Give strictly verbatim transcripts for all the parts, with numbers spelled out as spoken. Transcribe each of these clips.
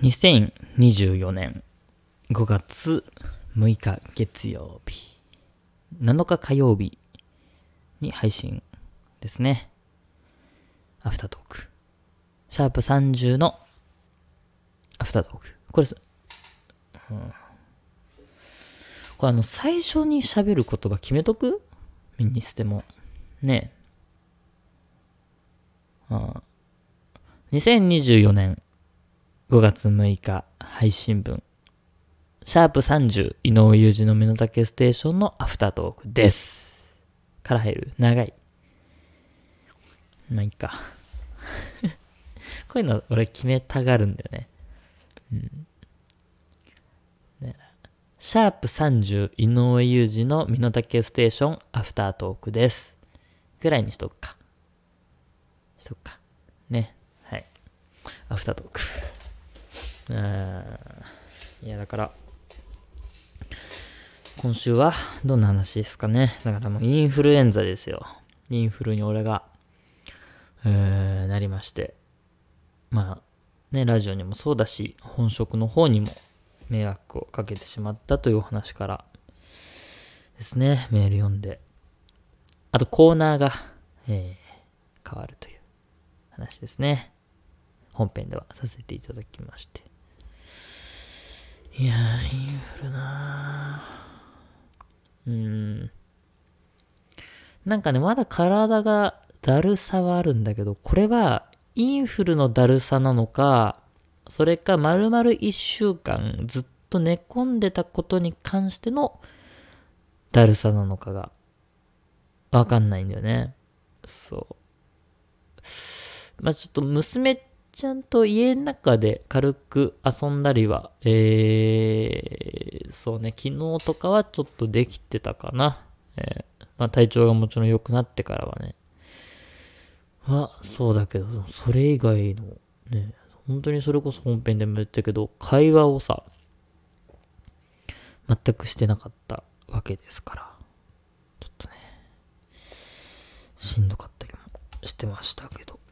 にせんにじゅうよねんごがつむいか月曜日、なのか火曜日に配信ですね。アフタートーク。シャープさんじゅうのアフタートーク。これ、うん、これあの、最初に喋る言葉決めとく？ミニステも。ねえ。ああ、にせんにじゅうよねんごがつむいか配信分。シャープさんじゅう、井上裕二の身の丈ステーションのアフタートークです。から入る。長い。まあいいか。こういうの俺決めたがるんだよね。うん。ね、シャープさんじゅう、井上裕二の身の丈ステーションアフタートークです。ぐらいにしとくか。しとくか。ね。はい。アフタートーク。うーん。いやだから、今週はどんな話ですかね。だからもうインフルエンザですよ。インフルに俺が、えー、なりまして。まあ、ね、ラジオにもそうだし、本職の方にも迷惑をかけてしまったというお話からですね、メール読んで。あとコーナーが、えー、変わるという話ですね。本編ではさせていただきまして。いやー、インフルなー。うーん。なんかね、まだ体がだるさはあるんだけど、これはインフルのだるさなのか、それか丸々一週間ずっと寝込んでたことに関してのだるさなのかがわかんないんだよね。そう。まあちょっと娘ちゃんと家の中で軽く遊んだりは、えー、そうね、昨日とかはちょっとできてたかな。えー、まあ体調がもちろん良くなってからはね。は、そうだけど、それ以外のね、本当にそれこそ本編でも言ったけど、会話をさ、全くしてなかったわけですから、ちょっとね、しんどかったりもしてましたけど。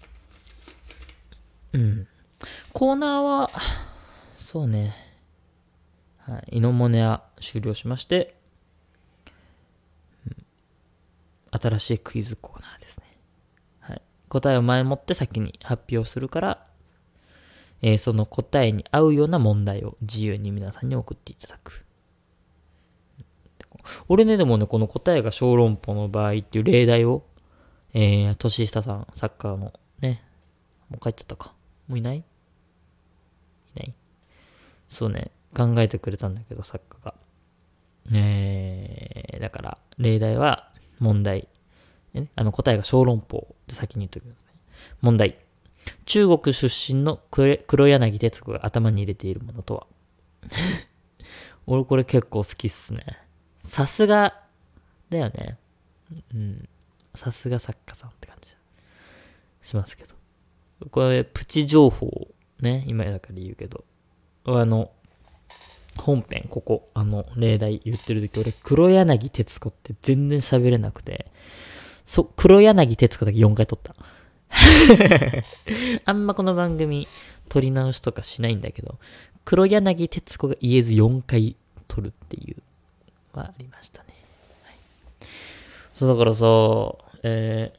うん。コーナーは、そうね、はい、イノモネア終了しまして、うん、新しいクイズコーナーですね。はい。答えを前もって先に発表するから、えー、その答えに合うような問題を自由に皆さんに送っていただく。俺ね、でもね、この答えが小籠包の場合っていう例題を、えー、年下さん、サッカーのね、もう帰っちゃったか。もういないいないそうね、考えてくれたんだけど、作家が。えー、だから、例題は、問題。ね、あの、答えが小籠包って先に言っておきますね。問題。中国出身の黒柳徹子が頭に入れているものとは俺これ結構好きっすね。さすがだよね。うん。さすが作家さんって感じしますけど。これプチ情報ね、今だから言うけど。あの、本編ここ、あの、例題言ってる時俺黒柳徹子って全然喋れなくて、そ、黒柳徹子だけよんかい撮った。あんまこの番組撮り直しとかしないんだけど、黒柳徹子が言えずよんかい撮るっていうはありましたね。はい、そうだからさ、え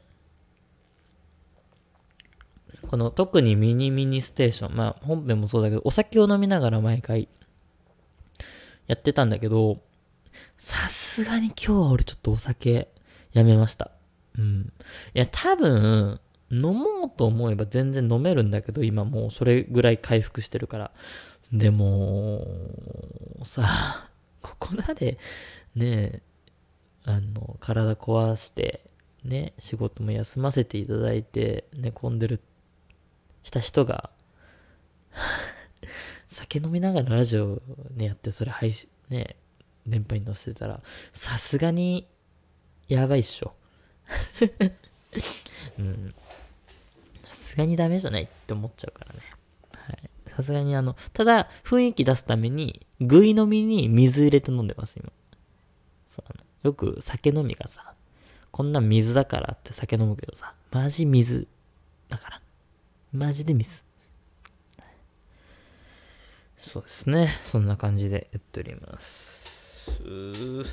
ー、この特にミニミニステーション、まあ本編もそうだけど、お酒を飲みながら毎回やってたんだけど、さすがに今日は俺ちょっとお酒やめました。うん。いや多分、飲もうと思えば全然飲めるんだけど、今もうそれぐらい回復してるから。でも、さ、ここまで、ね、あの、体壊して、ね、仕事も休ませていただいて、寝込んでる、した人が、酒飲みながらラジオね、やって、それ配信、ね、電波に乗せてたら、さすがに、やばいっしょ。うん。さすがにダメじゃないって思っちゃうからね。はい。さすがにあの、ただ、雰囲気出すために、ぐい飲みに水入れて飲んでます、今。そうあのよく酒飲みがさ、こんなん水だからって酒飲むけどさ、マジ水だから。マジで水。 そうですね。そんな感じでやっております。うー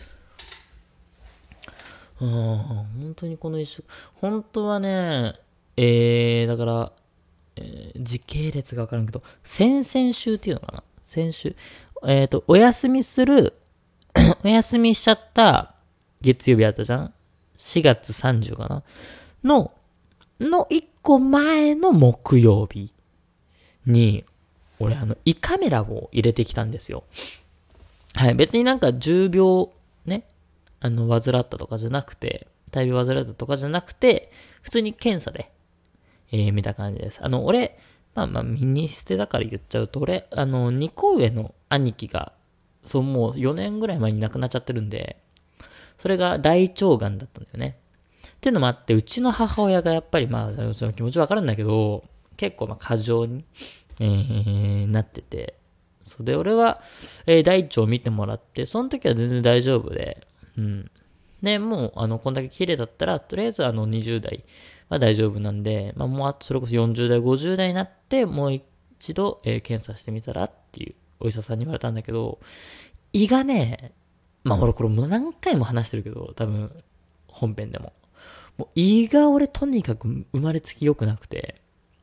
ああ、本当にこの一週、本当はね、えー、だから、えー時系列がわからんけど、先々週っていうのかな先週。えっ、と、お休みする、お休みしちゃった月曜日あったじゃん？ し 月さんじゅうかなの、のいっこまえの木曜日に、俺あの、胃カメラを入れてきたんですよ。はい、別になんかじゅうびょうね、あの、患ったとかじゃなくて、大病患ったとかじゃなくて、普通に検査で、えー、見た感じです。あの、俺、まあまあ、ミニステだから言っちゃうと、俺、あの、にこ上の兄貴が、そう、もうよねんぐらい前に亡くなっちゃってるんで、それが大腸がんだったんだよね。っていうのもあって、うちの母親がやっぱり、まあ、うちの気持ちわかるんだけど、結構まあ過剰に、えー、なってて、それで俺は、えー、大腸を見てもらって、その時は全然大丈夫で、うん。で、もう、あの、こんだけ綺麗だったら、とりあえずあのにじゅう代は大丈夫なんで、まあもうあとそれこそよんじゅう代、ごじゅう代になって、もう一度、えー検査してみたらっていうお医者さんに言われたんだけど、胃がね、まあ俺これもう何回も話してるけど、多分、本編でも。もう胃が俺とにかく生まれつき良くなくて、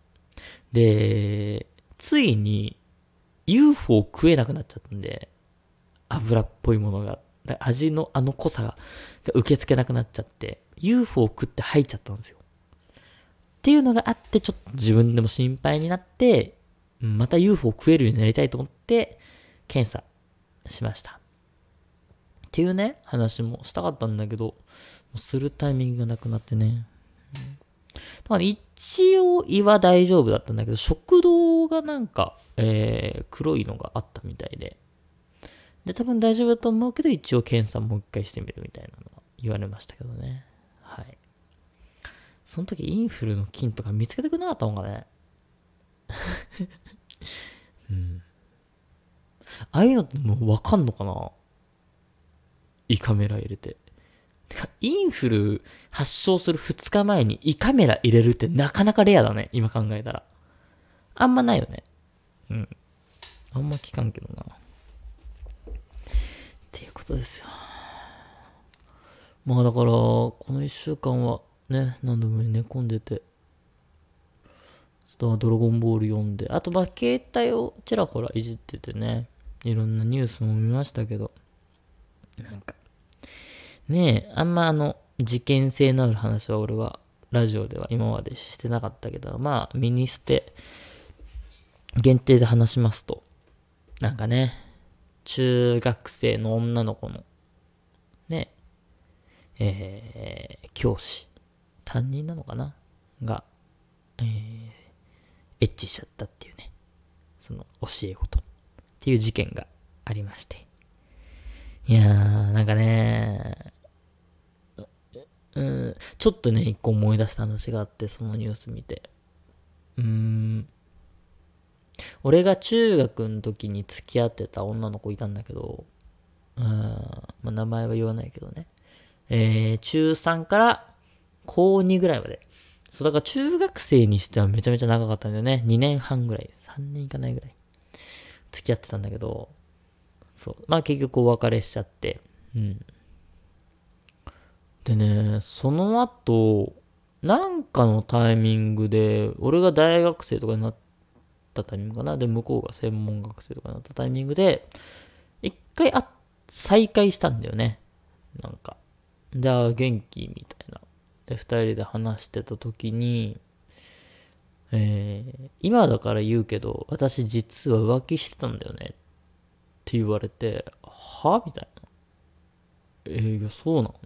で、ついに ユーフォー 食えなくなっちゃったんで、油っぽいものが、味のあの濃さが受け付けなくなっちゃって、ユーフォー 食って吐いちゃったんですよ。っていうのがあって、ちょっと自分でも心配になって、また ユーフォー 食えるようになりたいと思って、検査しました。っていうね、話もしたかったんだけど、するタイミングがなくなってね。だから一応胃は大丈夫だったんだけど、食道がなんか、えー、黒いのがあったみたいで。で、多分大丈夫だと思うけど、一応検査もう一回してみるみたいなのは言われましたけどね。はい。その時インフルの菌とか見つけてくれなかったのかね。うん。ああいうのってもうわかんのかな？胃カメラ入れて。てか、インフル発症するふつかまえに胃カメラ入れるってなかなかレアだね。今考えたら。あんまないよね。うん。あんま聞かんけどな。っていうことですよ。まあだから、このいっしゅうかんはね、何度も寝込んでて、ドラゴンボール読んで、あとまあ携帯をちらほらいじっててね、いろんなニュースも見ましたけど、なんか、ねえ、あんまあの、事件性のある話は俺は、ラジオでは今までしてなかったけど、まあ、ミニステ限定で話しますと、なんかね、中学生の女の子の、ね、えー、教師、担任なのかなが、えー、エッチしちゃったっていうね、その教え子と、っていう事件がありまして。いやー、なんかね、うん、ちょっとね、一個思い出した話があって、そのニュース見て。うーん、俺が中学の時に付き合ってた女の子いたんだけど、うん、まあ、名前は言わないけどね。えー、中さんから高にぐらいまで。そう、だから中学生にしてはめちゃめちゃ長かったんだよね。にねんはんぐらい。さんねんいかないぐらい。付き合ってたんだけど、そう。まあ結局お別れしちゃって。うん。でね、その後、なんかのタイミングで、俺が大学生とかになったタイミングかな。で、向こうが専門学生とかになったタイミングで、一回あ、再会したんだよね。なんか。で、あ、元気みたいな。で、二人で話してた時に、えー、今だから言うけど、私実は浮気してたんだよねって言われて、はみたいな。えー、いや、そうなの？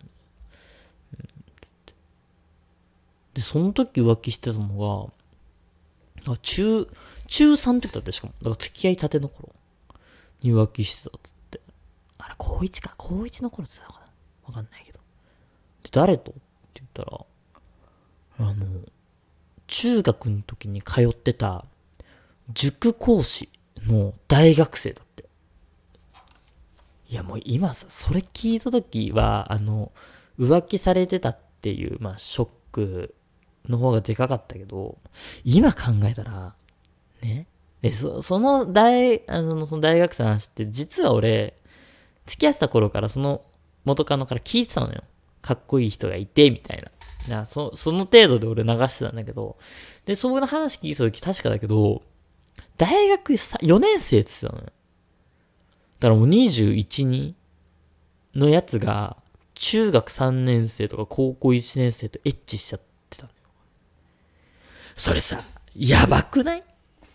で、その時浮気してたのが、あ、中、中さんの時だってしかも。だから付き合いたての頃に浮気してたっつって。あれ、高いちか。高いちの頃って言ってたのかなわかんないけど。で、誰とって言ったら、あの、中学の時に通ってた塾講師の大学生だって。いやもう今さ、それ聞いた時は、あの、浮気されてたっていう、まあ、ショックの方がでかかったけど、今考えたら、ね。 で、そ、その大、あの、その大学生の話って、実は俺、付き合ってた頃からその元カノから聞いてたのよ。かっこいい人がいて、みたいな。なそ、その程度で俺流してたんだけど、で、その話聞いてた時確かだけど、大学よねん生って言ってたのよ。だからもうにじゅういち、にのやつが、中学さんねん生とか高校いちねん生とエッチしちゃってたのよ。それさ、やばくない？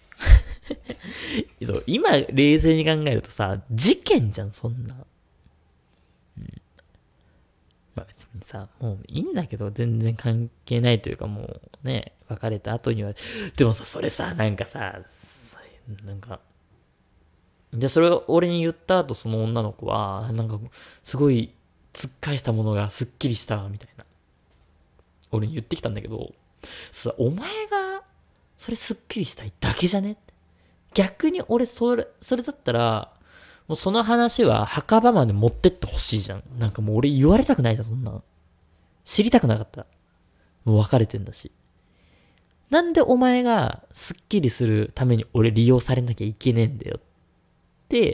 そう今、冷静に考えるとさ、事件じゃん、そんな。うん。まあ別にさ、もういいんだけど、全然関係ないというかもうね、別れた後には、でもさ、それさ、なんかさ、なんか、で、それを俺に言った後、その女の子は、なんか、すごい、突っ返したものがすっきりした、みたいな。俺に言ってきたんだけど、さ、お前が、それすっきりしたいだけじゃね？逆に俺、それ、それだったら、もうその話は墓場まで持ってってほしいじゃん。なんかもう俺言われたくないじゃん、そんな。知りたくなかった。もう別れてんだし。なんでお前がスッキリするために俺利用されなきゃいけねえんだよって、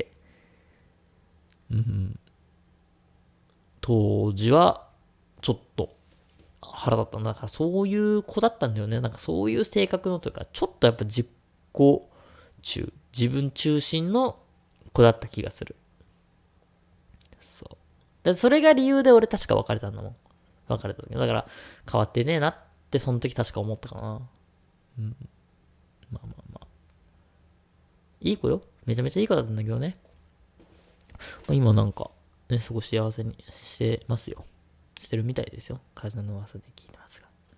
うん、当時はちょっと腹立ったんだ。だからそういう子だったんだよね。なんかそういう性格のというか、ちょっとやっぱ自己中、自分中心の子だった気がする。そう。でそれが理由で俺確か別れたんだもん。別れた時。だから変わってねえなってその時確か思ったかな。うん。まあまあまあ。いい子よ。めちゃめちゃいい子だったんだけどね。まあ、今なんか、ね、すごい幸せにしてますよ。してるみたいですよ。風の噂で聞いてます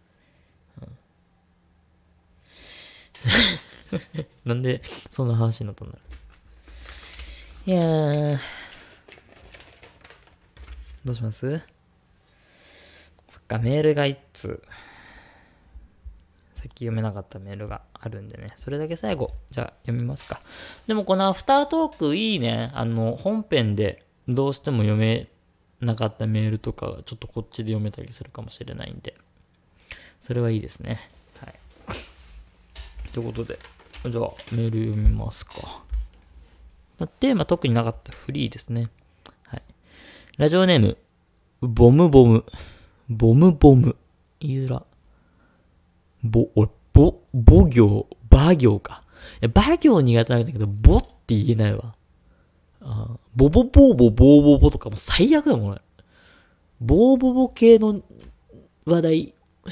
が。うん、なんで、そんな話になったんだろう。いやー、どうします？そっか、メールが一通。さっき読めなかったメールがあるんでね。それだけ最後、じゃあ読みますか。でもこのアフタートークいいね。あの、本編でどうしても読めなかったメールとか、ちょっとこっちで読めたりするかもしれないんで。それはいいですね。はい。ということで、じゃあメール読みますか。テーマ特になかったフリーですね。はい。ラジオネーム、ボムボム。ボムボム。言いづら。ぼ、俺、ぼ、ぼ行、ば行か。いや、ば行苦手なんだけど、ぼって言えないわ。あボボボーボボーボボとかも最悪だもん、俺。ボーボボ系の話題、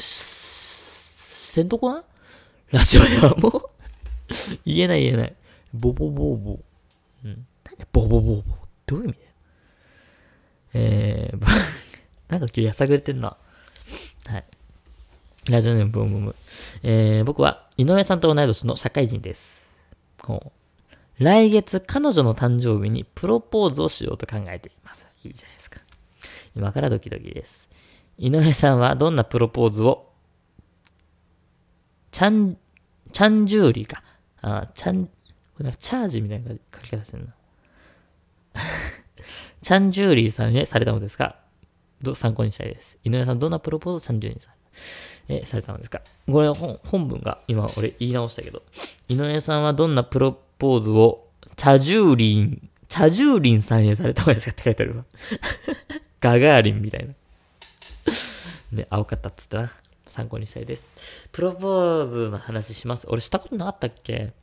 せんとこなラジオではもう言えない言えない。ボボボーボー。うん。なんでボボボーボーどういう意味だよ。えー、なんか今日やさぐれてんな。はい。ラジオネームブームム。えー、僕は井上さんと同い年の社会人です。ほう。来月彼女の誕生日にプロポーズをしようと考えています。いいじゃないですか。今からドキドキです。井上さんはどんなプロポーズをチャン、チャンジューリーか。あ、チャン、これなんかチャージみたいな書き方してるな。チャンジューリーさんへされたのですか？ど参考にしたいです。井上さんどんなプロポーズをチャンジューリーさんえされたのですか？これは 本, 本文が今俺言い直したけど、井上さんはどんなプロポーズをチャジューリン、チャジューリンさんへされたのですかって書いてあるわ。ガガーリンみたいな。ね、青かったっつったな。参考にしたいです。プロポーズの話します。俺したことなかったっけ？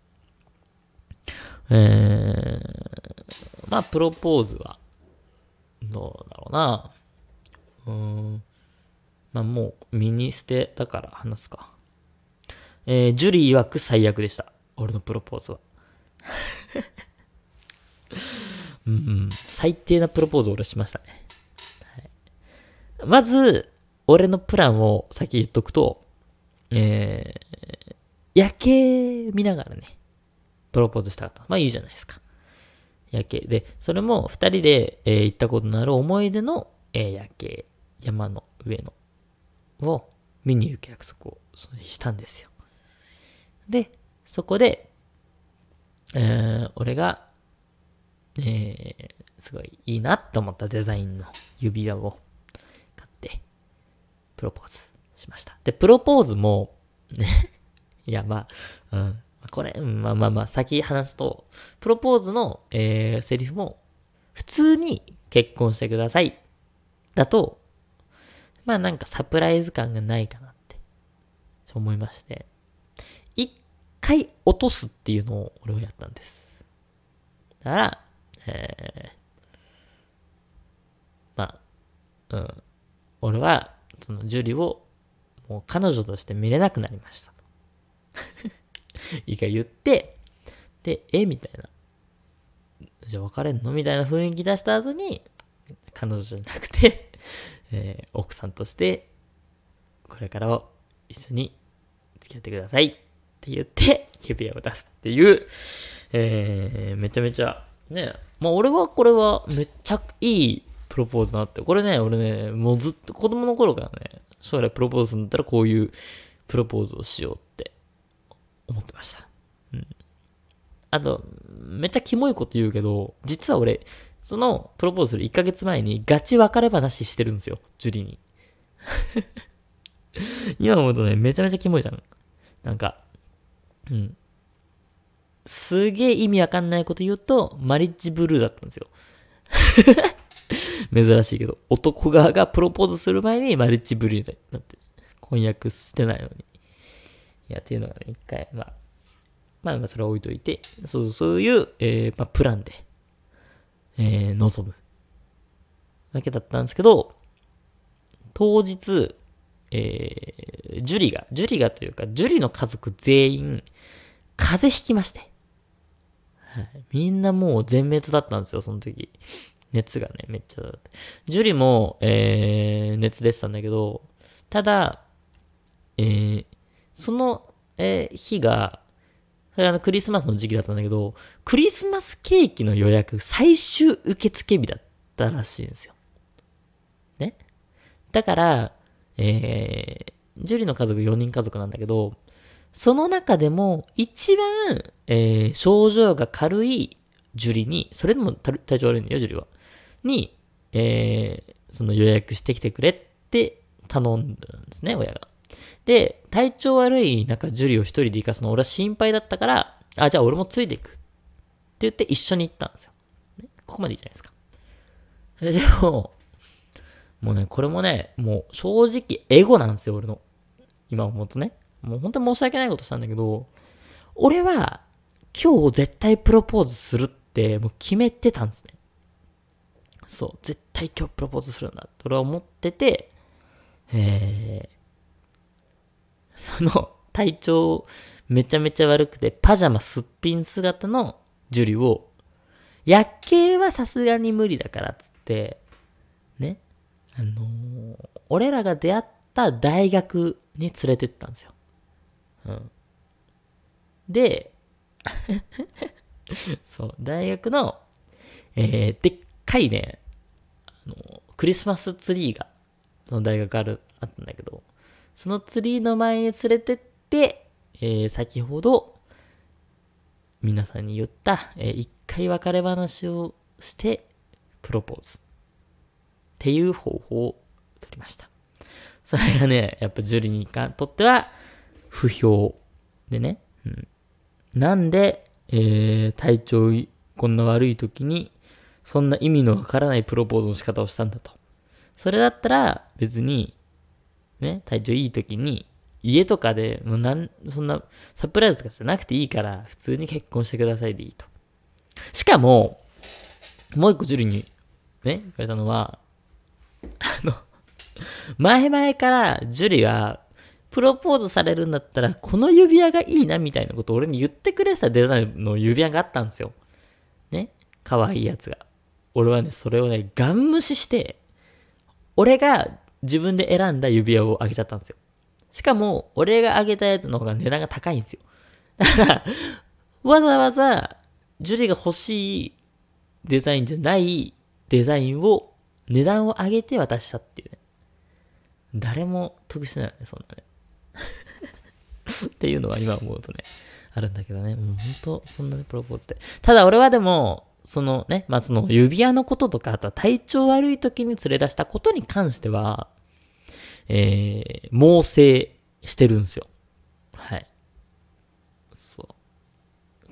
えー、まあ、プロポーズは、どうだろうな。うーん。まあ、もう、ミニステだから話すか。えー、ジュリー曰く最悪でした。俺のプロポーズは。うん、うん、最低なプロポーズを俺しましたね。はい、まず、俺のプランを先言っとくと、えー、夜景見ながらね、プロポーズしたかった。まあいいじゃないですか。夜景。で、それも二人で、えー、行ったことのある思い出の、えー、夜景、山の上の、を見に行く約束をしたんですよ。で、そこで、えー、俺が、えー、すごいいいなって思ったデザインの指輪を買って、プロポーズしました。で、プロポーズも、ね、いや、まあ、うん、 これ、うん、まあまあまあ、先話すと、プロポーズの、えー、セリフも、普通に結婚してください。だと、まあなんかサプライズ感がないかなって、思いまして。一回落とすっていうのを俺はやったんです。だから、えー、まあ、うん。俺は、そのジュリを、もう彼女として見れなくなりました。いいか言って、で、えみたいな。じゃあ別れんのみたいな雰囲気出した後に、彼女じゃなくて、えー、奥さんとして、これからを一緒に付き合ってくださいって言って、指輪を出すっていう、えー、めちゃめちゃ、ね、まあ俺はこれはめっちゃいいプロポーズだなって。これね、俺ね、もうずっと子供の頃からね、将来プロポーズするんだったらこういうプロポーズをしようって思ってました。うん。あと、めっちゃキモいこと言うけど、実は俺、そのプロポーズするいっかげつまえにガチ別れ話してるんですよ、ジュリに。今思うとね、めちゃめちゃキモいじゃん。なんか、うん。すげえ意味わかんないこと言うと、マリッジブルーだったんですよ。珍しいけど、男側がプロポーズする前にマリッジブルーになって、婚約してないのに。いや、っていうのがね、一回、まあ、まあ、それは置いといて、そう、そういう、えー、まあ、プランで、えー、臨む。だけだったんですけど、当日、えー、ジュリが、ジュリがというか、ジュリの家族全員、風邪ひきまして。はい。みんなもう全滅だったんですよ、その時。熱がね、めっちゃだって。ジュリも、えー、熱出てたんだけど、ただ、えー、その、えー、日が、それあのクリスマスの時期だったんだけど、クリスマスケーキの予約最終受付日だったらしいんですよ。ね。だから、えー、ジュリの家族よにん家族なんだけど、その中でも一番、えー、症状が軽いジュリに、それでも体調悪いんだよ、ジュリは。に、えー、その予約してきてくれって頼んだんですね、親が。で、体調悪い中、ジュリを一人で行かすの俺は心配だったから、あ、じゃあ俺もついていく。って言って一緒に行ったんですよ。ね、ここまでいいじゃないですか。でも、もうね、これもね、もう正直エゴなんですよ、俺の。今思うとね。もう本当に申し訳ないことしたんだけど、俺は今日絶対プロポーズするってもう決めてたんですね。そう、絶対今日プロポーズするんだって俺は思ってて、えー、その体調めちゃめちゃ悪くてパジャマすっぴん姿のジュリを、夜景はさすがに無理だからっつって、ね、あのー、俺らが出会った大学に連れてったんですよ。うん。で、そう、大学の、えー、でっかいね、あの、クリスマスツリーが、その大学ある、あったんだけど、そのツリーの前に連れてって、えー、先ほど、皆さんに言った、えー、一回別れ話をして、プロポーズ。っていう方法を取りました。それがね、やっぱジュリにとっては、不評でね、うん、なんで、えー、体調こんな悪い時に、そんな意味のわからないプロポーズの仕方をしたんだと。それだったら、別に、ね、体調いい時に、家とかで、もうなん、そんな、サプライズとかじゃなくていいから、普通に結婚してくださいでいいと。しかも、もう一個ジュリに、ね、言われたのは、あの、前々からジュリが、プロポーズされるんだったら、この指輪がいいなみたいなことを俺に言ってくれてたデザインの指輪があったんですよ。ね。可愛いやつが。俺はね、それをね、ガン無視して、俺が自分で選んだ指輪をあげちゃったんですよ。しかも、俺があげたやつの方が値段が高いんですよ。だから、わざわざ、ジュリが欲しいデザインじゃないデザインを、値段を上げて渡したっていうね。誰も得してないよね、そんなね。っていうのは今思うとね、あるんだけどね。もう本当そんなね、プロポーズで。ただ俺はでも、そのね、まあ、その指輪のこととか、あとは体調悪い時に連れ出したことに関しては、えー、猛省してるんですよ。はい。そう。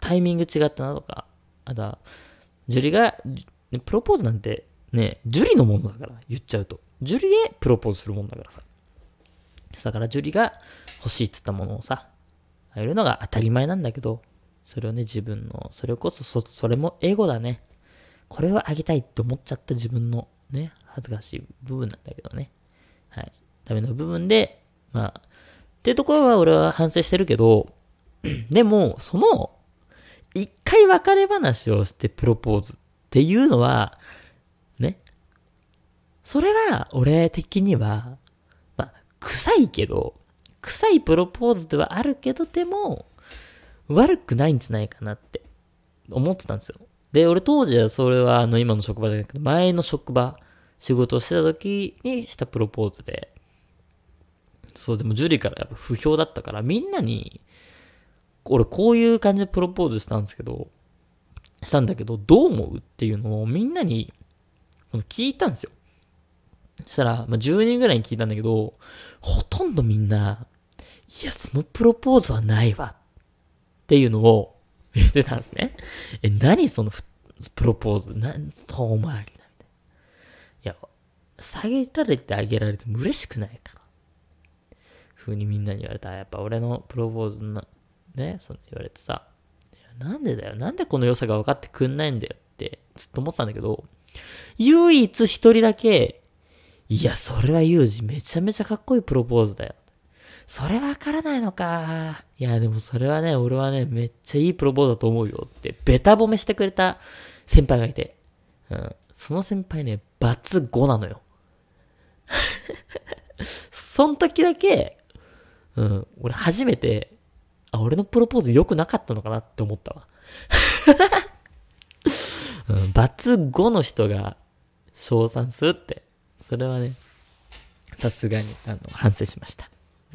タイミング違ったなとか、あとは、ジュリが、プロポーズなんてね、ジュリのものだから、言っちゃうと。ジュリへプロポーズするもんだからさ。だからジュリが欲しいっつったものをさ、あげるのが当たり前なんだけど、それをね、自分の、それこそ、そ、それもエゴだね。これをあげたいって思っちゃった自分のね、恥ずかしい部分なんだけどね。はい。ダメな部分で、まあ、っていうところは俺は反省してるけど、でも、その、一回別れ話をしてプロポーズっていうのは、ね。それは、俺的には、まあ、臭いけど、臭いプロポーズではあるけど、でも、悪くないんじゃないかなって思ってたんですよ。で、俺当時はそれはあの今の職場じゃなくて、前の職場、仕事をしてた時にしたプロポーズで、そう、でもジュリからやっぱ不評だったから、みんなに、俺こういう感じでプロポーズしたんですけど、したんだけど、どう思うっていうのをみんなに聞いたんですよ。そしたら、まあ、じゅうにんぐらいに聞いたんだけど、ほとんどみんな、いや、そのプロポーズはないわ。っていうのを言ってたんですね。え、何そのプロポーズなん遠回りだみたいな。いや、下げられてあげられても嬉しくないから。ふうにみんなに言われた。やっぱ俺のプロポーズな、ね、その言われてさ、いやなんでだよ。なんでこの良さが分かってくんないんだよってずっと思ってたんだけど、唯一一人だけ、いや、それはユージめちゃめちゃかっこいいプロポーズだよ。それわからないのか。いや、でもそれはね、俺はね、めっちゃいいプロポーズだと思うよって、ベタ褒めしてくれた先輩がいて。うん。その先輩ね、バツごなのよ。その時だけ、うん、俺初めて、あ、俺のプロポーズ良くなかったのかなって思ったわ。うん、バツごの人が称賛するって、それはね、さすがに、あの、反省しました。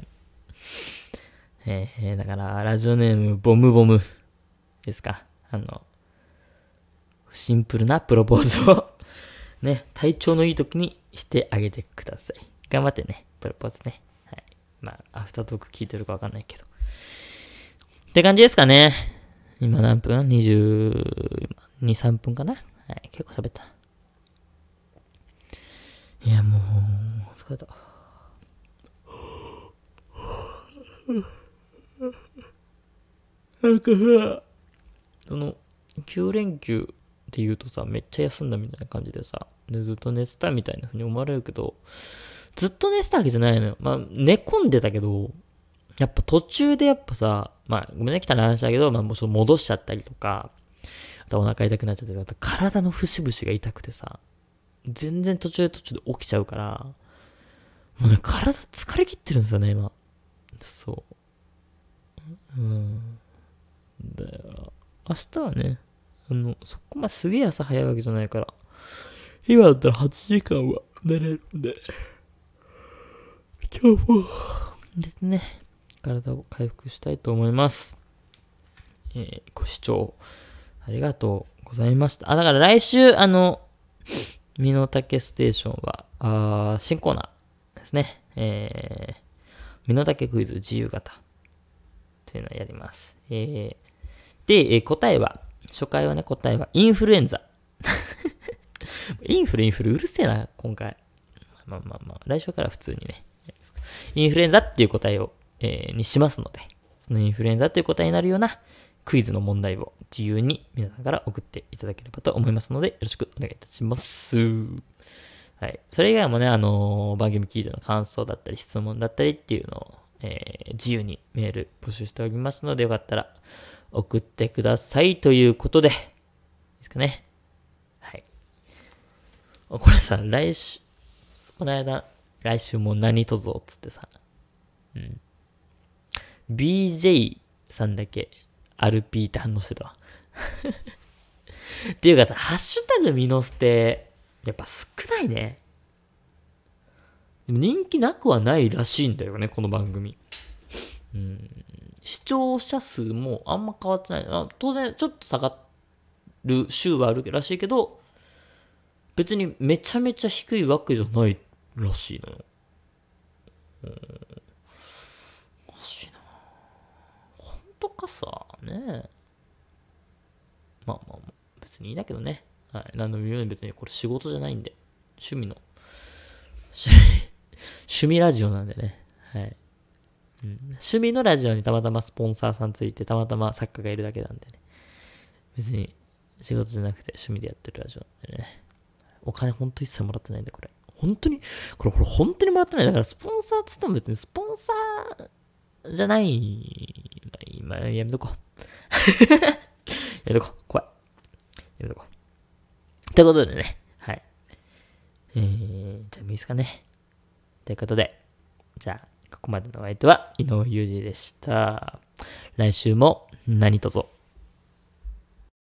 えー、だから、ラジオネーム、ボムボムですか。あの、シンプルなプロポーズをね、体調のいい時にしてあげてください。頑張ってね、プロポーズね。はい。まあ、アフタートーク聞いてるかわかんないけど。って感じですかね。今何分 ?にじゅうに、さんぷんかな。はい、結構喋った。いや、もう、疲れた。なんかさ、その、きゅう連休って言うとさ、めっちゃ休んだみたいな感じでさ、でずっと寝てたみたいな風に思われるけど、ずっと寝てたわけじゃないのよ。まあ、寝込んでたけど、やっぱ途中でやっぱさ、まあ、ごめんね、汚い話だけど、まあ、もうちょっと戻しちゃったりとか、あとお腹痛くなっちゃったりとか、体の節々が痛くてさ、全然途中途中で起きちゃうから、もうね、体疲れ切ってるんですよね、今。そう。うん。だよ。明日はね、あの、そこまですげえ朝早いわけじゃないから、今だったらはちじかんは寝れるんで、今日も、でね、体を回復したいと思います。えー、ご視聴ありがとうございました。あ、だから来週、あの、身の丈ステーションは、あ新コーナーですね。えー、身の丈クイズ自由形というのをやります。えー、で、えー、答えは、初回はね、答えはインフルエンザ。インフル、インフル、うるせえな、今回。まあまあまあ、来週から普通にね。インフルエンザっていう答えを、えー、にしますので、そのインフルエンザという答えになるようなクイズの問題を自由に皆さんから送っていただければと思いますので、よろしくお願いいたします。はい。それ以外もね、あのー、番組聞いての感想だったり質問だったりっていうのを、えー、自由にメール募集しておりますので、よかったら送ってくださいということで、ですかね。はい。これさ、来週、この間、来週も何とぞっつってさ、うん。ビージェー さんだけ、アールピー って反応してたわ。っていうかさ、ハッシュタグミノステ、やっぱ少ないね。でも人気なくはないらしいんだよね、この番組。うん。視聴者数もあんま変わってない。あ、当然、ちょっと下がる週はあるらしいけど、別にめちゃめちゃ低いわけじゃないらしいのよ。うん。おかしいな。ほんとかさ、ねえ。 まあまあまあ、別にいいんだけどね。はい。何の微妙に別にこれ仕事じゃないんで。趣味の、趣味、趣味ラジオなんでね。はい。うん、趣味のラジオにたまたまスポンサーさんついて、たまたま作家がいるだけなんでね。別に仕事じゃなくて趣味でやってるラジオなんでね。お金ほんと一切もらってないんで、これ。本当に、これ、これ本当にもらってない。だからスポンサーっつっても別にスポンサーじゃない。まあ、やめとこう。やめとこう。怖い。やめとこう。ってことでね。はい。えー、じゃあ、いいですかね。ということで、じゃあ、ここまでのお相手は井上裕二でした。来週も何卒